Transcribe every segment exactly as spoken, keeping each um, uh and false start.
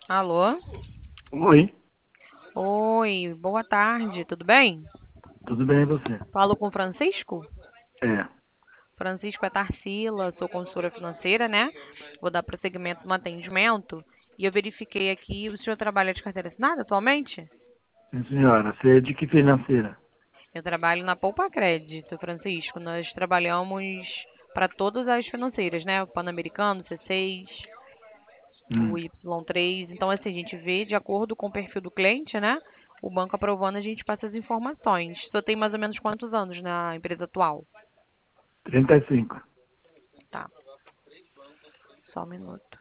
Alô? Oi, Oi, boa tarde, tudo bem? tudo bem e você? Falo com o Francisco? É, Francisco é Tarsila, sou consultora financeira, né? Vou dar prosseguimento no atendimento. E eu verifiquei aqui, o senhor trabalha de carteira assinada atualmente? sim senhora, você é de que financeira? Eu trabalho na Poupa Crédito, Francisco. Nós trabalhamos para todas as financeiras, né? O Pan-Americano, C seis, o Hum, Y três. Então, assim, a gente vê de acordo com o perfil do cliente, né? O banco aprovando, a gente passa as informações. O senhor tem mais ou menos quantos anos na empresa atual? trinta e cinco. Tá, só um minuto.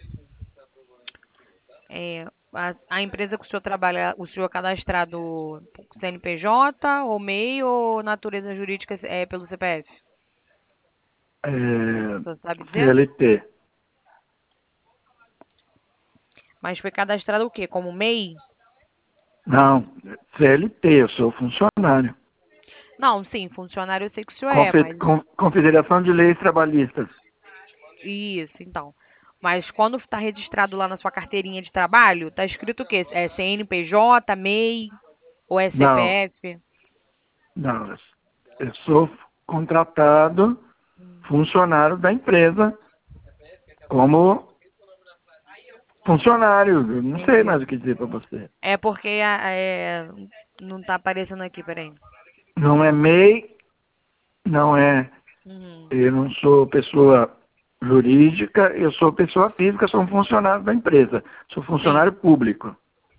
É, a, a empresa que o senhor trabalha, o senhor é cadastrado C N P J ou M E I ou natureza jurídica é pelo C P F? É, O senhor sabe dizer? C L T. Mas foi cadastrado o quê? Como M E I? Não, C L T, eu sou funcionário. Não, sim, funcionário eu sei que o senhor é, Confe- mas Con- Confederação de Leis Trabalhistas. isso, então. Mas quando está registrado lá na sua carteirinha de trabalho, está escrito o quê? É C N P J, M E I ou é Não, C P F? não, eu sou contratado, funcionário da empresa, como funcionário. Eu não sei Entendi. mais o que dizer para você. É porque a- é, não está aparecendo aqui, peraí. Não é M E I, não é. Uhum. Eu não sou pessoa jurídica, eu sou pessoa física, sou um funcionário da empresa. Sou Sim. funcionário público.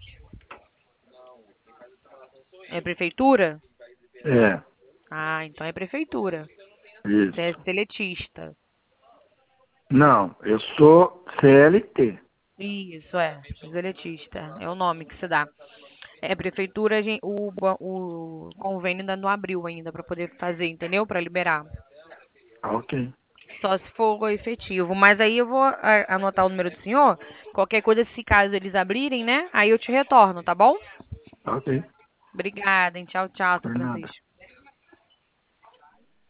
É prefeitura? É, Ah, então é prefeitura. Você é isso. seletista. Não, eu sou C L T. Isso, é. Seletista. É o nome que se dá. É prefeitura, a gen- o, ba- o convênio ainda não abriu ainda para poder fazer, entendeu? Para liberar. Ok, Só se for efetivo. Mas aí eu vou a- anotar o número do senhor. Qualquer coisa, se caso eles abrirem, né? Aí eu te retorno, tá bom? ok. Obrigada, hein? Tchau, tchau, seu Por nada. Francisco.